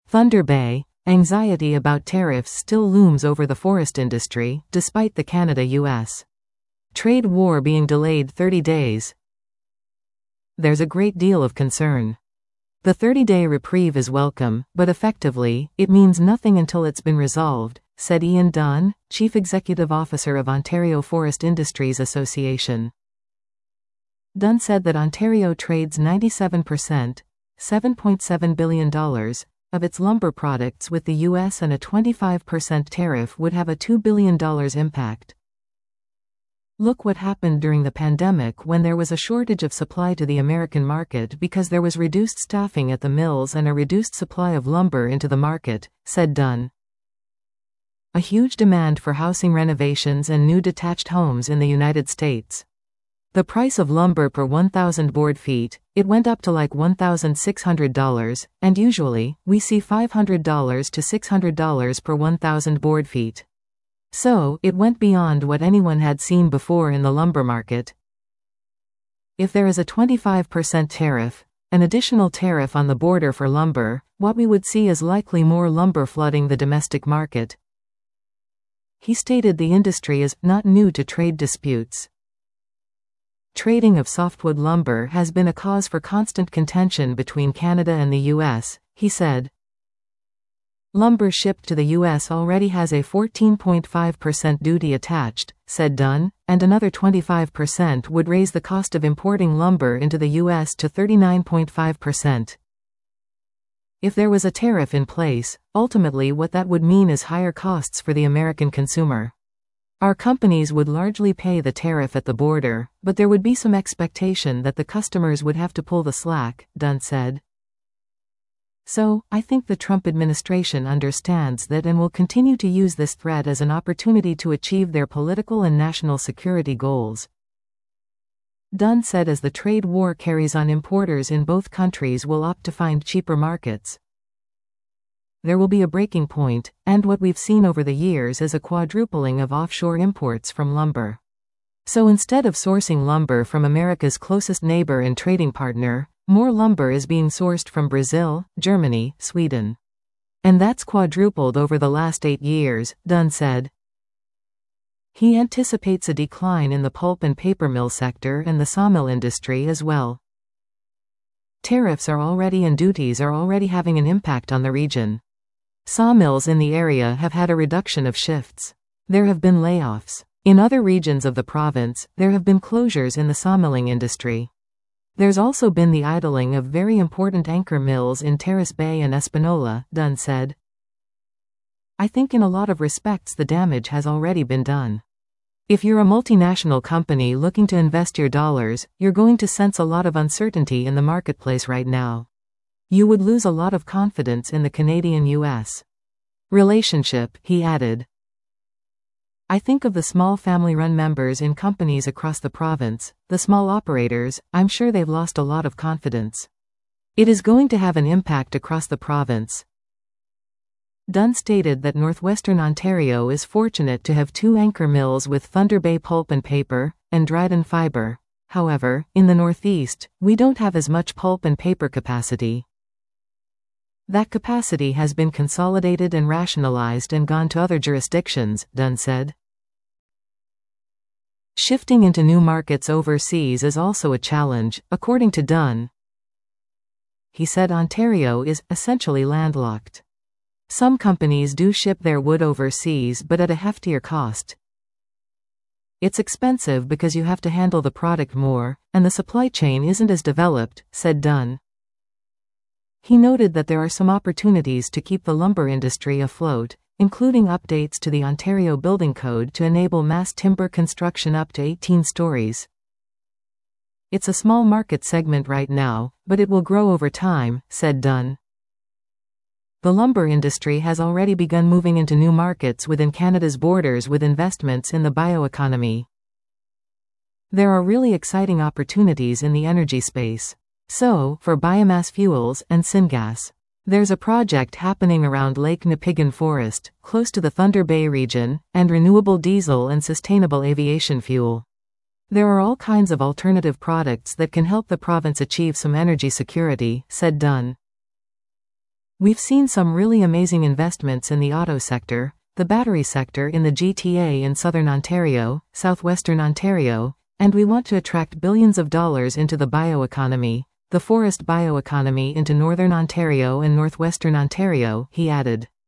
Thunder Bay, anxiety about tariffs still looms over the forest industry, despite the Canada-US trade war being delayed 30 days. There's a great deal of concern. The 30-day reprieve is welcome, but effectively, it means nothing until it's been resolved, said Ian Dunn, Chief Executive Officer of Ontario Forest Industries Association. Dunn said that Ontario trades 97%, $7.7 billion, of its lumber products with the US, and a 25% tariff would have a $2 billion impact. Look what happened during the pandemic when there was a shortage of supply to the American market because there was reduced staffing at the mills and a reduced supply of lumber into the market, said Dunn. A huge demand for housing renovations and new detached homes in the United States. The price of lumber per 1,000 board feet, it went up to like $1,600, and usually, we see $500 to $600 per 1,000 board feet. So, it went beyond what anyone had seen before in the lumber market. If there is a 25% tariff, an additional tariff on the border for lumber, what we would see is likely more lumber flooding the domestic market. He stated the industry is not new to trade disputes. Trading of softwood lumber has been a cause for constant contention between Canada and the US, he said. Lumber shipped to the US already has a 14.5% duty attached, said Dunn, and another 25% would raise the cost of importing lumber into the US to 39.5%. If there was a tariff in place, ultimately what that would mean is higher costs for the American consumer. Our companies would largely pay the tariff at the border, but there would be some expectation that the customers would have to pull the slack, Dunn said. So, I think the Trump administration understands that and will continue to use this threat as an opportunity to achieve their political and national security goals. Dunn said as the trade war carries on, importers in both countries will opt to find cheaper markets. There will be a breaking point, and what we've seen over the years is a quadrupling of offshore imports from lumber. So instead of sourcing lumber from America's closest neighbor and trading partner, more lumber is being sourced from Brazil, Germany, Sweden. And that's quadrupled over the last 8 years, Dunn said. He anticipates a decline in the pulp and paper mill sector and the sawmill industry as well. Tariffs are already and duties are already having an impact on the region. Sawmills in the area have had a reduction of shifts. There have been layoffs. In other regions of the province, there have been closures in the sawmilling industry. There's also been the idling of very important anchor mills in Terrace Bay and Espanola, Dunn said. I think in a lot of respects the damage has already been done. If you're a multinational company looking to invest your dollars, you're going to sense a lot of uncertainty in the marketplace right now. You would lose a lot of confidence in the Canadian-US relationship, he added. I think of the small family-run members in companies across the province, the small operators. I'm sure they've lost a lot of confidence. It is going to have an impact across the province. Dunn stated that northwestern Ontario is fortunate to have 2 anchor mills with Thunder Bay Pulp and Paper, and Dryden Fiber. However, in the northeast, we don't have as much pulp and paper capacity. That capacity has been consolidated and rationalized and gone to other jurisdictions, Dunn said. Shifting into new markets overseas is also a challenge, according to Dunn. He said Ontario is essentially landlocked. Some companies do ship their wood overseas but at a heftier cost. It's expensive because you have to handle the product more, and the supply chain isn't as developed, said Dunn. He noted that there are some opportunities to keep the lumber industry afloat, including updates to the Ontario Building Code to enable mass timber construction up to 18 stories. It's a small market segment right now, but it will grow over time, said Dunn. The lumber industry has already begun moving into new markets within Canada's borders with investments in the bioeconomy. There are really exciting opportunities in the energy space. So, for biomass fuels and syngas. There's a project happening around Lake Nipigon Forest, close to the Thunder Bay region, and renewable diesel and sustainable aviation fuel. There are all kinds of alternative products that can help the province achieve some energy security, said Dunn. We've seen some really amazing investments in the auto sector, the battery sector in the GTA in southern Ontario, southwestern Ontario, and we want to attract billions of dollars into the bioeconomy, the forest bioeconomy into northern Ontario and northwestern Ontario, he added.